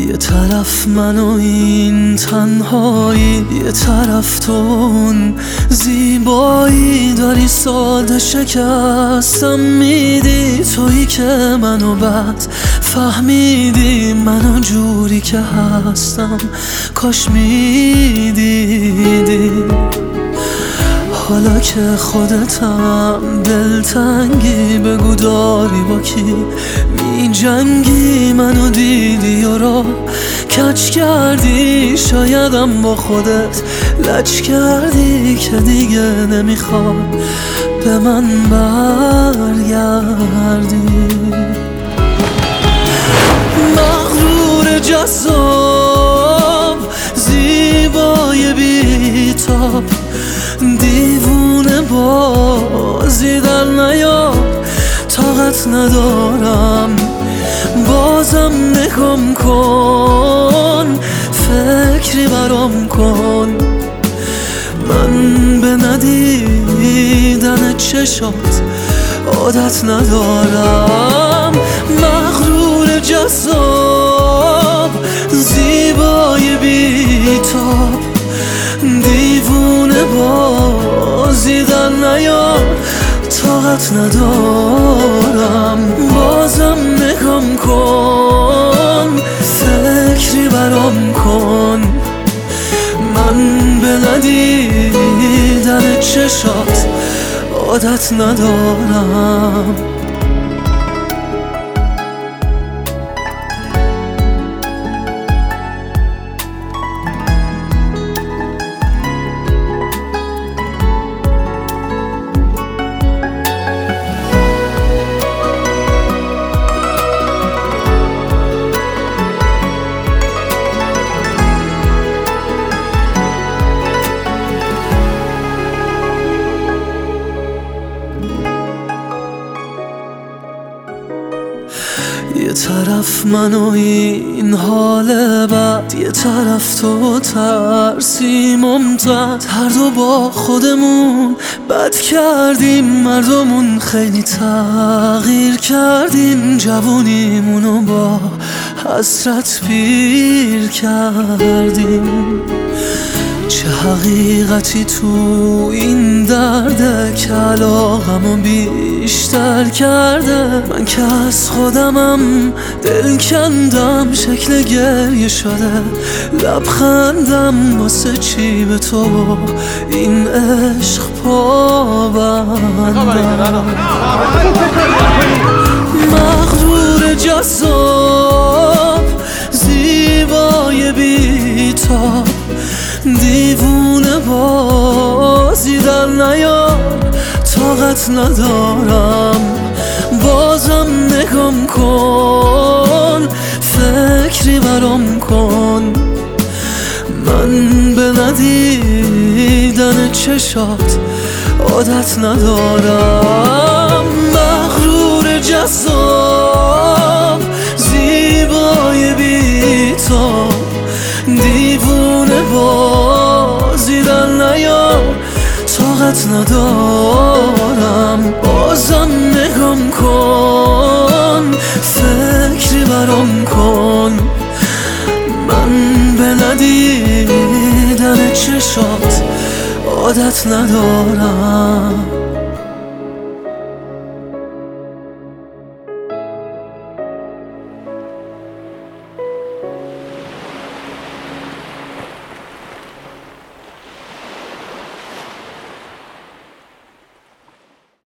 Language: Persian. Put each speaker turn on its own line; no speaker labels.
یه طرف من و این تنهایی، یه طرف تو اون زیبایی. داری ساده شکستم میدی، تویی که منو بد فهمیدی. منو جوری که هستم کاش میدیدی. حالا که خودتم دلتنگی، بگو داری با کی می جنگی. منو دیدی و را کج کردی، شایدم با خودت لج کردی که دیگه نمیخواد به من برگردی. مغرور جذاب زیبای بی‌تاب، دیوونه بازی در نیار. طاقت ندارم بازم نگام کن، فکری برام کن. من به ندیدن چشات عادت ندارم. مغرور جذاب زیبای بی‌تاب، دیوونه بازی در نیار. طاقت ندارم بازم نگام کن، فکری برام کن. من به ندیدن چشات عادت ندارم. یه طرف من و این حال بد، یه طرف تو ترسی ممتد. هر دو با خودمون بد کردیم، مردمون خیلی تغییر کردیم. جوونیمونو با حسرت پیر کردیم. چه حقیقتی تو این درده که علاقمو بیشتر کرده. من که از خودمم دل کندم، شکل گریه شده لبخندم. واسه چی به تو این عشق پابندم؟ مغرور جذاب زیبای بی‌تاب، دیوونه بازی در نیار. طاقت ندارم بازم نگام کن، فکری برام کن. من به ندیدن چشات عادت ندارم. مغرور جذاب زیبای بی‌تاب، دیوونه بازی در نیار. طاقت ندارم بازم نگام کن، فکری برام کن. من به ندیدن چشات عادت ندارم.